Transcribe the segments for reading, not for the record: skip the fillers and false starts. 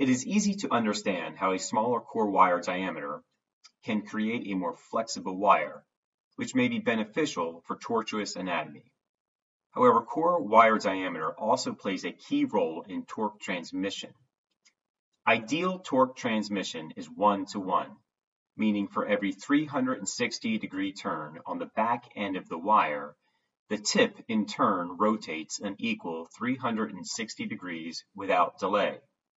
It is easy to understand how a smaller core wire diameter can create a more flexible wire, which may be beneficial for tortuous anatomy. However, core wire diameter also plays a key role in torque transmission. Ideal torque transmission is 1-to-1, meaning for every 360-degree turn on the back end of the wire, the tip in turn rotates an equal 360 degrees without delay.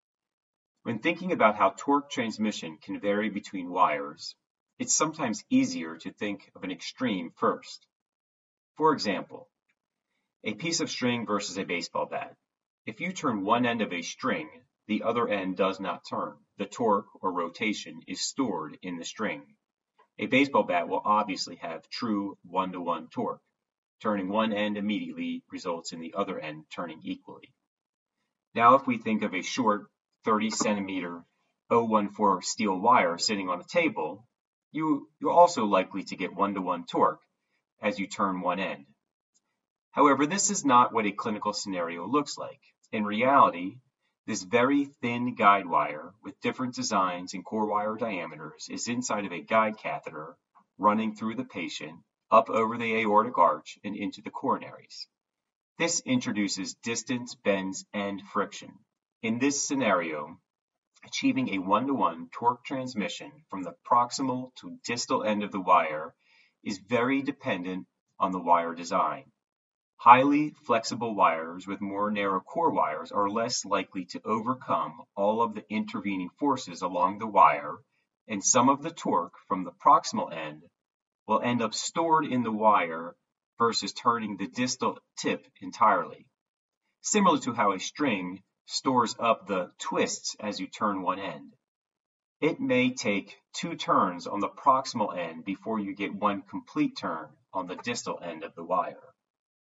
When thinking about how torque transmission can vary between wires, it's sometimes easier to think of an extreme first. For example, a piece of string versus a baseball bat. If you turn one end of a string, the other end does not turn. The torque or rotation is stored in the string. A baseball bat will obviously have true 1-to-1 torque. Turning one end immediately results in the other end turning equally. Now if we think of a short 30-centimeter 014 steel wire sitting on a table, you're also likely to get 1-to-1 torque as you turn one end. However, this is not what a clinical scenario looks like. In reality, this very thin guide wire with different designs and core wire diameters is inside of a guide catheter running through the patient, up over the aortic arch and into the coronaries. This introduces distance, bends, and friction. In this scenario, achieving a 1-to-1 torque transmission from the proximal to distal end of the wire is very dependent on the wire design. Highly flexible wires with more narrow core wires are less likely to overcome all of the intervening forces along the wire, and some of the torque from the proximal end will end up stored in the wire versus turning the distal tip entirely. Similar to how a string stores up the twists as you turn one end. It may take 2 turns on the proximal end before you get one complete turn on the distal end of the wire.